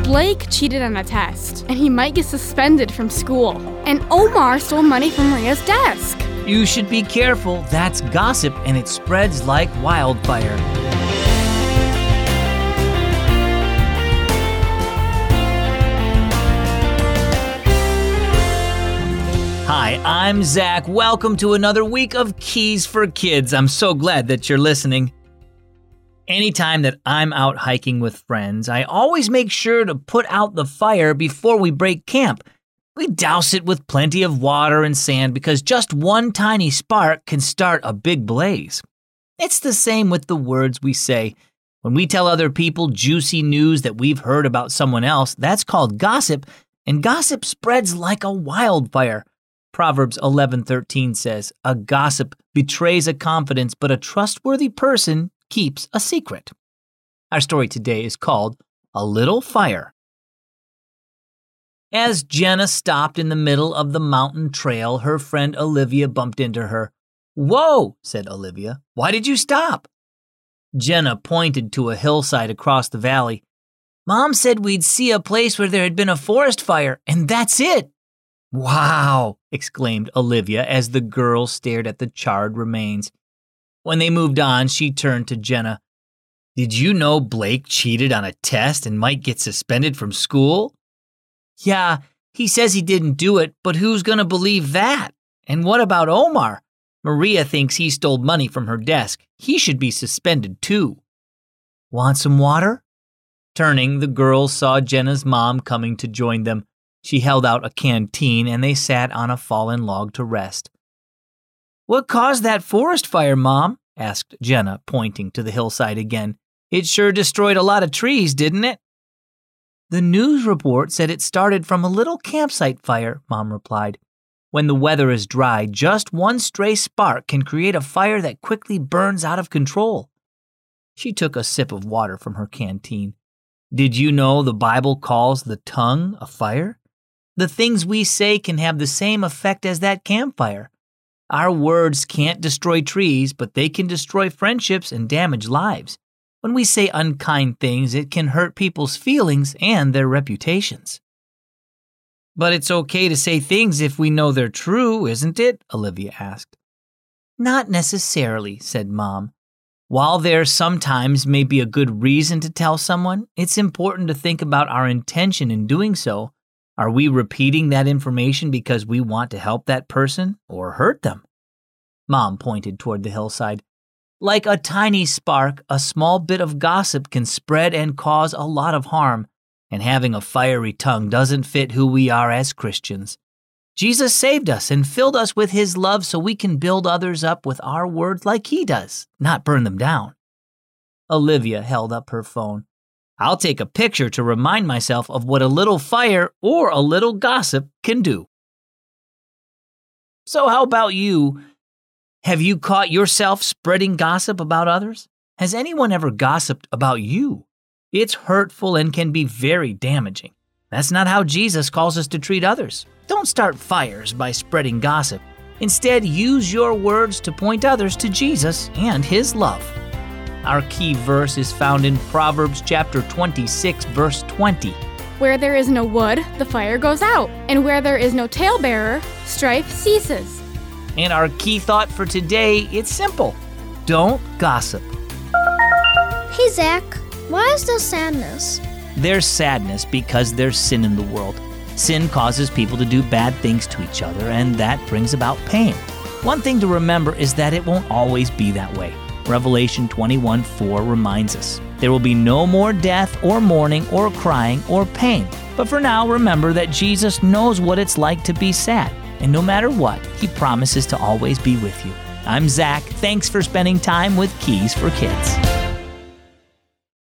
Blake cheated on a test, and he might get suspended from school. And Omar stole money from Maria's desk. You should be careful. That's gossip, and it spreads like wildfire. Hi, I'm Zach. Welcome to another week of Keys for Kids. I'm so glad that you're listening. Anytime that I'm out hiking with friends, I always make sure to put out the fire before we break camp. We douse it with plenty of water and sand because just one tiny spark can start a big blaze. It's the same with the words we say. When we tell other people juicy news that we've heard about someone else, that's called gossip, and gossip spreads like a wildfire. Proverbs 11:13 says, "A gossip betrays a confidence, but a trustworthy person keeps a secret." Our story today is called A Little Fire. As Jenna stopped in the middle of the mountain trail, her friend Olivia bumped into her. "Whoa," said Olivia. "Why did you stop?" Jenna pointed to a hillside across the valley. "Mom said we'd see a place where there had been a forest fire, and that's it." "Wow," exclaimed Olivia as the girl stared at the charred remains. When they moved on, she turned to Jenna. "Did you know Blake cheated on a test and might get suspended from school?" "Yeah, he says he didn't do it, but who's going to believe that? And what about Omar? Maria thinks he stole money from her desk. He should be suspended too." "Want some water?" Turning, the girls saw Jenna's mom coming to join them. She held out a canteen, and they sat on a fallen log to rest. "What caused that forest fire, Mom?" asked Jenna, pointing to the hillside again. "It sure destroyed a lot of trees, didn't it?" "The news report said it started from a little campsite fire," Mom replied. "When the weather is dry, just one stray spark can create a fire that quickly burns out of control." She took a sip of water from her canteen. "Did you know the Bible calls the tongue a fire? The things we say can have the same effect as that campfire. Our words can't destroy trees, but they can destroy friendships and damage lives. When we say unkind things, it can hurt people's feelings and their reputations." "But it's okay to say things if we know they're true, isn't it?" Olivia asked. "Not necessarily," said Mom. "While there sometimes may be a good reason to tell someone, it's important to think about our intention in doing so. Are we repeating that information because we want to help that person or hurt them?" Mom pointed toward the hillside. "Like a tiny spark, a small bit of gossip can spread and cause a lot of harm, and having a fiery tongue doesn't fit who we are as Christians. Jesus saved us and filled us with His love so we can build others up with our words like He does, not burn them down." Olivia held up her phone. "I'll take a picture to remind myself of what a little fire or a little gossip can do." So how about you? Have you caught yourself spreading gossip about others? Has anyone ever gossiped about you? It's hurtful and can be very damaging. That's not how Jesus calls us to treat others. Don't start fires by spreading gossip. Instead, use your words to point others to Jesus and His love. Our key verse is found in Proverbs chapter 26, verse 20. "Where there is no wood, the fire goes out, and where there is no talebearer, strife ceases." And our key thought for today, it's simple. Don't gossip. Hey Zach, why is there sadness? There's sadness because there's sin in the world. Sin causes people to do bad things to each other, and that brings about pain. One thing to remember is that it won't always be that way. Revelation 21:4 reminds us, there will be no more death or mourning or crying or pain. But for now, remember that Jesus knows what it's like to be sad. And no matter what, He promises to always be with you. I'm Zach. Thanks for spending time with Keys for Kids.